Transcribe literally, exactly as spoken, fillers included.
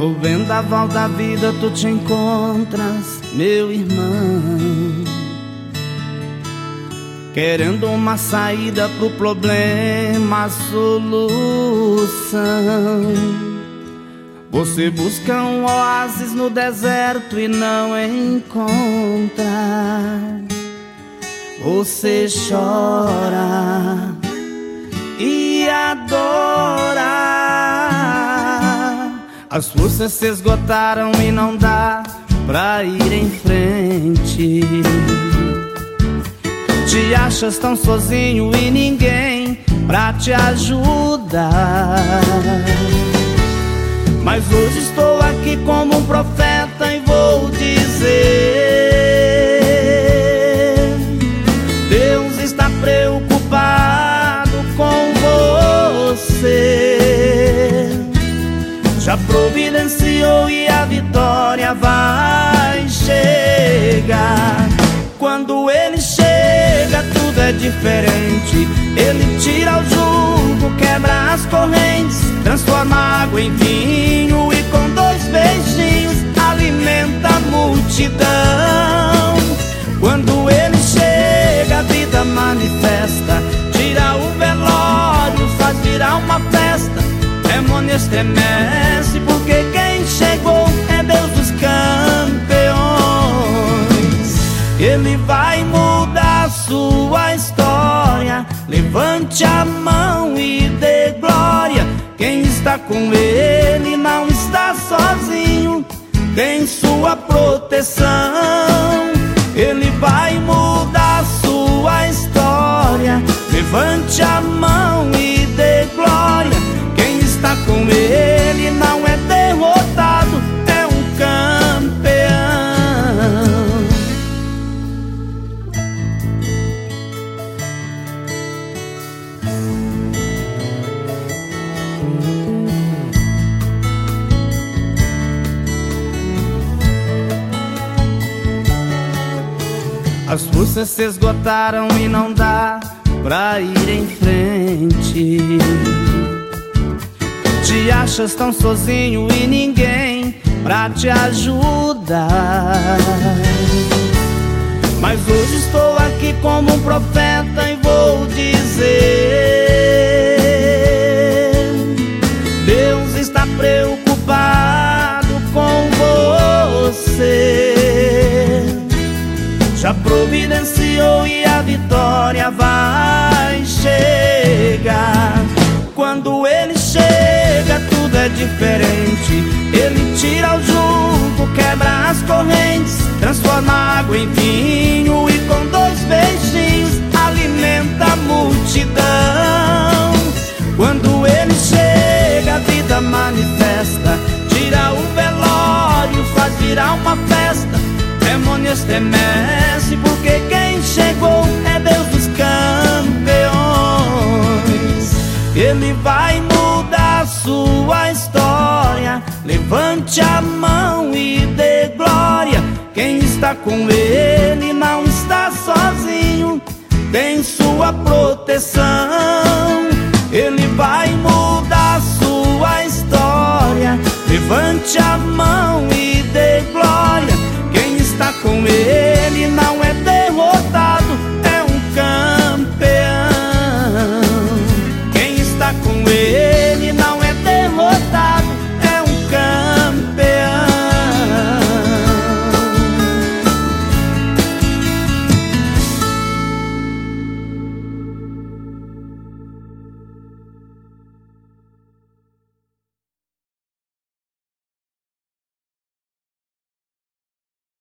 No vendaval da vida tu te encontras, meu irmão, querendo uma saída pro problema, a solução. Você busca um oásis no deserto e não encontra. Você chora e adora. As forças se esgotaram e não dá pra ir em frente. Te achas tão sozinho e ninguém pra te ajudar. Mas hoje estou aqui como um profeta e vou dizer: Deus está preocupado com você. Já providenciou e a vitória vai chegar. Quando Ele chega, tudo é diferente. Ele tira o jugo, quebra as correntes, transforma água em vinho e com dois beijinhos alimenta a multidão. Quando Ele chega, a vida manifesta, tira o velório, faz virar uma festa. Demônio estremece porque quem chegou é Deus dos campeões. Ele vai mudar a sua história. Levante a mão e dê glória. Quem está com Ele não está sozinho, tem sua proteção. Ele vai mudar a sua história. Levante a mão e dê glória. Quem está com Ele não é derrotado, é um campeão. As forças se esgotaram e não dá pra ir em frente. Te achas tão sozinho e ninguém pra te ajudar. Mas hoje estou aqui como um profeta e vou dizer: Deus está preocupado com você. Já providenciou e a vitória vai chegar. Quando Ele chega, tudo é diferente. Ele tira o jugo, quebra as correntes, transforma água em vinho e com dois beijinhos alimenta a multidão. Quando Ele chega, a vida manifesta, tira o velório, faz virar uma festa. Demônio estremece porque quem chegou é Deus dos campeões. Ele vai mudar a sua história. Levante a mão e dê glória. Quem está com Ele não está sozinho, tem sua proteção. Ele vai mudar a sua história. Levante a mão e dê glória. Quem está com Ele não